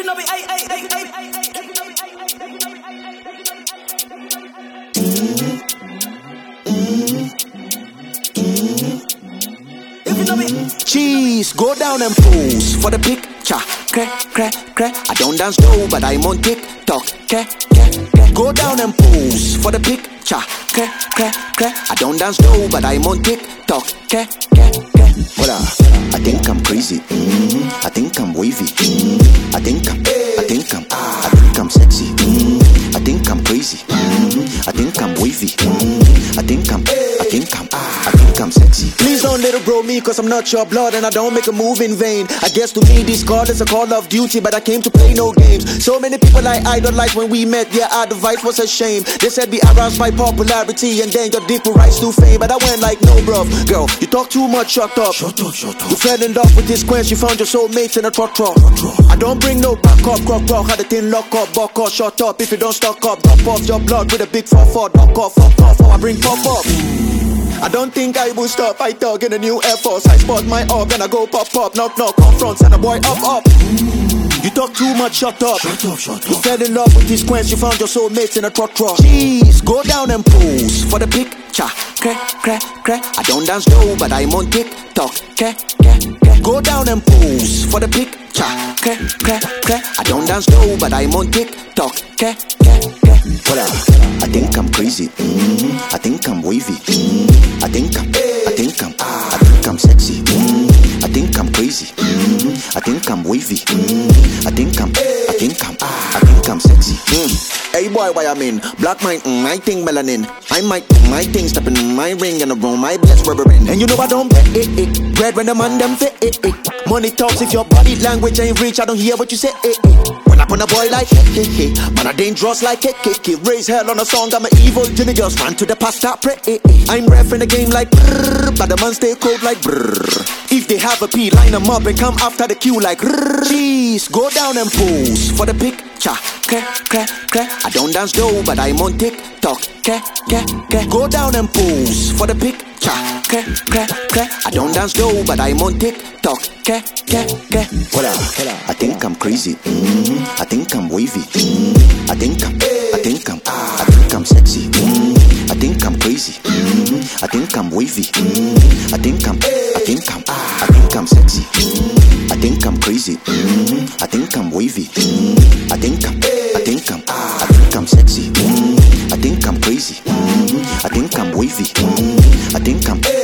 love it, ay, ay, ay, ay, ay, ay. Cheese, go down and pose for the picture. Crack, crack, crack. I don't dance though, but I'm on TikTok. Crack, crack, crack. Go down and pose for the picture. Crack, crack, crack. I don't dance though, but I'm on TikTok. Crack, crack, crack. What up? I think I'm crazy. I think I'm wavy. I think I'm sexy. I think I'm crazy. I think I'm wavy. I think I'm sexy. Please don't little bro me, cause I'm not your blood and I don't make a move in vain. I guess to me this call is a call of duty, but I came to play no games. So many people I idolize when we met, yeah, our advice was a shame. They said be aroused by popularity and then your dick will rise to fame. But I went like, no bruv, girl, you talk too much, shut up. Shut up. You fell in love with this quench, you found your soulmates in a trot. I don't bring no back up, crock, had a thing lock up, buck up, shut up. If you don't stock up, drop off your blood with a big 4-4, knock off, fuck off, I bring pop up. I don't think I will stop, I dug in a new Air Force. I spot my orb and I go pop, knock, confront, and a boy up. You talk too much, shut up. You fell in love with this quench, you found your soulmates in a trot. Jeez, go down and pose for the picture. Crack, crack, crack. I don't dance though, but I'm on TikTok. Crack, crack, crack. Go down and pose for the picture. Crack, crack, crack. I don't dance though, but I'm on TikTok. Crack, crack, crack. What up? I think I'm crazy. I think I'm wavy. I think I'm sexy. I think I'm crazy. I think I'm wavy. I think I'm sexy. Hey boy, why I'm in black mind, I think melanin. I might my thing step in my ring and around my bless rubbering. And you know I don't bet it. Bread when the man them fit it. Money talks if your body language ain't rich. I don't hear what you say When I put a boy like man I dangerous like raise hell on a song. I'm an evil Jimmy girls run to the past start pray I'm ref in the game like brrr, but the man stay cold like brrr. If they have a P, line them up and come after the queue like brrr. Jeez, go down and pose for the picture. Crack, crack, crack. I don't dance though, but I'm on TikTok. Crack, crack, crack. Go down and pose for the picture. Crack, crack, crack. I don't dance though, but I'm on TikTok. Crack, crack, crack. What up? I think I'm crazy. I think I'm wavy. I think I'm sexy. I think I'm crazy. I think I'm wavy. I think I'm sexy. I think I'm crazy. I think I'm wavy. I think I'm sexy. I think I'm crazy. I think I'm wavy. I think I'm